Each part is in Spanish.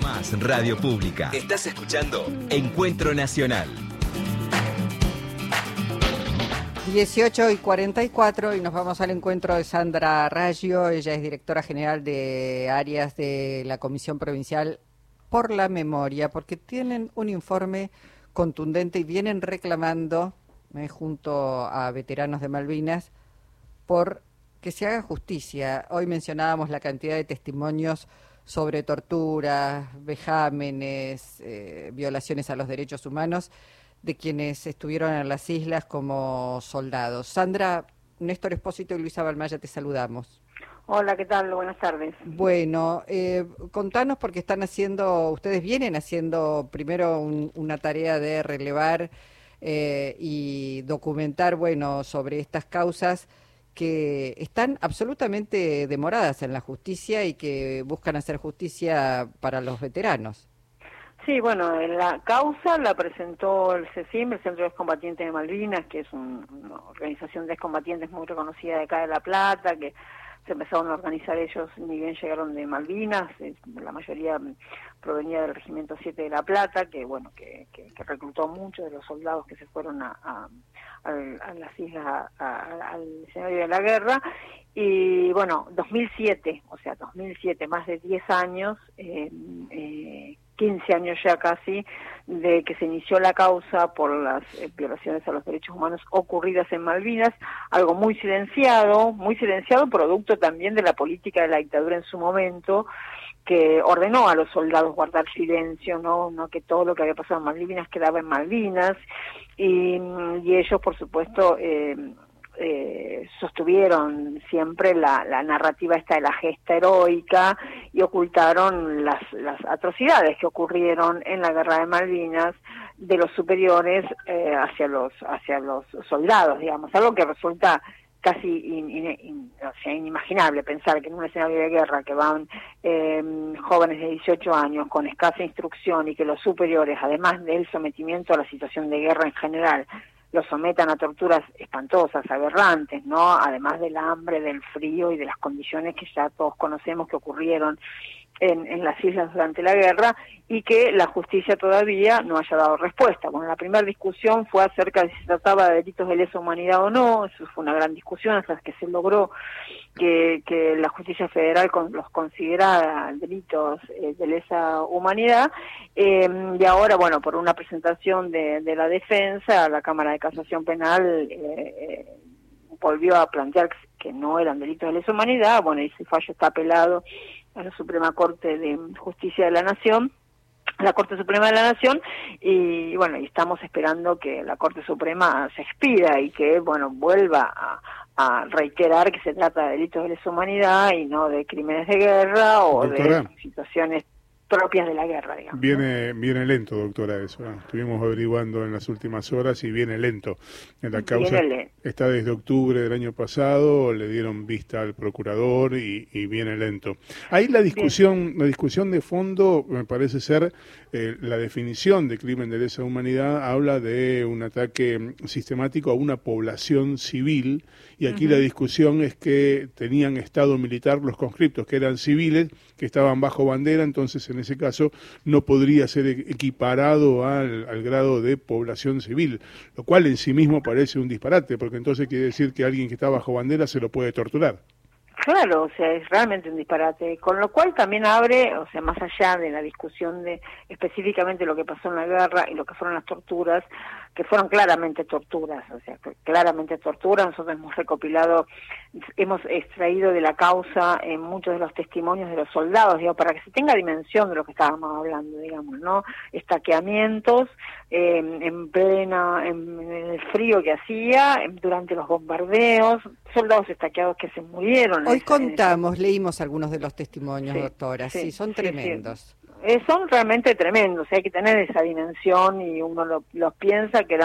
Más Radio Pública. Estás escuchando Encuentro Nacional. 18:44 y nos vamos al encuentro de Sandra Raggio. Ella es directora general de áreas de la Comisión Provincial por la Memoria, porque tienen un informe contundente y vienen reclamando, junto a veteranos de Malvinas, por que se haga justicia. Hoy mencionábamos la cantidad de testimonios sobre torturas, vejámenes, violaciones a los derechos humanos de quienes estuvieron en las islas como soldados. Sandra, Néstor Espósito y Luisa Balmaya, te saludamos. Hola, ¿qué tal? Buenas tardes. Bueno, contanos, porque ustedes vienen haciendo primero una tarea de relevar y documentar, sobre estas causas que están absolutamente demoradas en la justicia y que buscan hacer justicia para los veteranos. Sí, bueno, la causa la presentó el CECIM, el Centro de Excombatientes de Malvinas, que es una organización de excombatientes muy reconocida de acá de La Plata, que se empezaron a organizar ellos, ni bien llegaron de Malvinas, la mayoría provenía del Regimiento 7 de La Plata, que reclutó muchos de los soldados que se fueron a las islas, al escenario de la guerra. Y bueno, 2007, más de 10 años, 15 años ya casi, de que se inició la causa por las violaciones a los derechos humanos ocurridas en Malvinas, algo muy silenciado, producto también de la política de la dictadura en su momento, que ordenó a los soldados guardar silencio, no que todo lo que había pasado en Malvinas quedaba en Malvinas, y ellos, por supuesto, sostuvieron siempre la narrativa esta de la gesta heroica y ocultaron las atrocidades que ocurrieron en la guerra de Malvinas de los superiores hacia los soldados, digamos, algo que resulta casi inimaginable pensar que en un escenario de guerra que van jóvenes de 18 años con escasa instrucción y que los superiores, además del sometimiento a la situación de guerra en general, los sometan a torturas espantosas, aberrantes, ¿no? Además del hambre, del frío y de las condiciones que ya todos conocemos que ocurrieron en las islas durante la guerra, y que la justicia todavía no haya dado respuesta. Bueno, la primera discusión fue acerca de si se trataba de delitos de lesa humanidad o no. Eso fue una gran discusión hasta que se logró que la justicia federal los considerara delitos de lesa humanidad, y ahora, bueno, por una presentación de la defensa, la Cámara de Casación Penal volvió a plantear que no eran delitos de lesa humanidad. Bueno, y ese fallo está apelado a la Suprema Corte de Justicia de la Nación, la Corte Suprema de la Nación, y bueno, y estamos esperando que la Corte Suprema se expida y que, bueno, vuelva a reiterar que se trata de delitos de lesa humanidad y no de crímenes de guerra o Doctora, de situaciones propias de la guerra, digamos. Viene lento, doctora, eso. Estuvimos averiguando en las últimas horas y viene lento. En la causa está desde octubre del año pasado, le dieron vista al procurador y viene lento. Ahí la discusión de fondo me parece ser la definición de crimen de lesa humanidad habla de un ataque sistemático a una población civil, y aquí la discusión es que tenían estado militar los conscriptos, que eran civiles, que estaban bajo bandera, entonces en ese caso no podría ser equiparado al grado de población civil, lo cual en sí mismo parece un disparate, porque entonces quiere decir que alguien que está bajo bandera se lo puede torturar. Claro, o sea, es realmente un disparate, con lo cual también abre, o sea, más allá de la discusión de específicamente lo que pasó en la guerra y lo que fueron las torturas, que fueron claramente torturas, o sea, claramente torturas. Nosotros hemos recopilado, hemos extraído de la causa muchos de los testimonios de los soldados, digo, para que se tenga dimensión de lo que estábamos hablando, digamos, ¿no? Estaqueamientos en el frío que hacía, durante los bombardeos, soldados estaqueados que se murieron. Hoy leímos algunos de los testimonios, doctora, sí, son tremendos. Son realmente tremendos, hay que tener esa dimensión, y uno los piensa que eran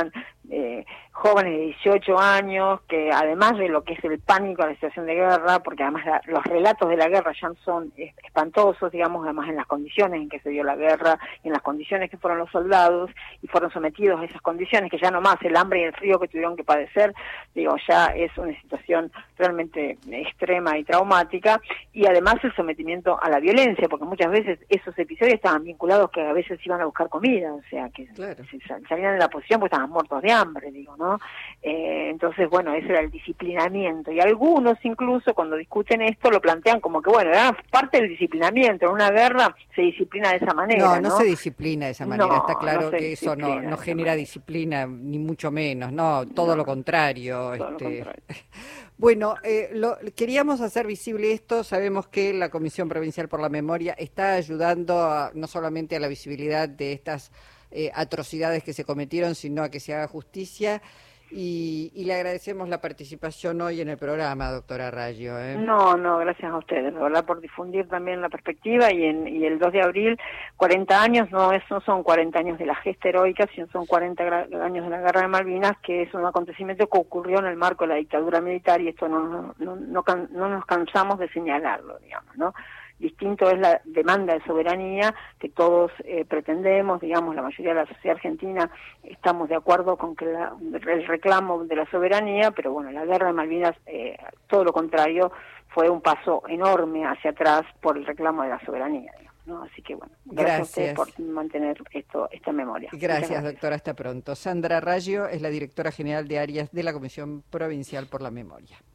jóvenes de 18 años, que además de lo que es el pánico a la situación de guerra, porque además los relatos de la guerra ya son espantosos, digamos, además en las condiciones en que se dio la guerra, y en las condiciones que fueron los soldados, y fueron sometidos a esas condiciones, que ya no más el hambre y el frío que tuvieron que padecer, digo, ya es una situación realmente extrema y traumática, y además el sometimiento a la violencia, porque muchas veces esos episodios estaban vinculados que a veces iban a buscar comida, o sea, que claro, salían de la posición porque estaban muertos de hambre, digo, ¿no? Entonces, bueno, ese era el disciplinamiento, y algunos incluso cuando discuten esto lo plantean como que, bueno, era parte del disciplinamiento, en una guerra se disciplina de esa manera, no se disciplina de esa manera, está claro que eso no genera disciplina, ni mucho menos, todo lo contrario. Todo lo contrario. Bueno, queríamos hacer visible esto. Sabemos que la Comisión Provincial por la Memoria está ayudando no solamente a la visibilidad de estas atrocidades que se cometieron, sino a que se haga justicia. Y le agradecemos la participación hoy en el programa, doctora Raggio. No, gracias a ustedes, de verdad, por difundir también la perspectiva, y el 2 de abril, 40 años, no son 40 años de la gesta heroica, sino son 40 años de la Guerra de Malvinas, que es un acontecimiento que ocurrió en el marco de la dictadura militar, y esto no nos cansamos de señalarlo, digamos, ¿no? Distinto es la demanda de soberanía que todos pretendemos, digamos, la mayoría de la sociedad argentina estamos de acuerdo con que el reclamo de la soberanía, pero bueno, la guerra de Malvinas, todo lo contrario, fue un paso enorme hacia atrás por el reclamo de la soberanía, digamos, ¿no? Así que bueno, gracias a ustedes por mantener esta memoria. Gracias, doctora, hasta pronto. Sandra Raggio es la directora general de áreas de la Comisión Provincial por la Memoria.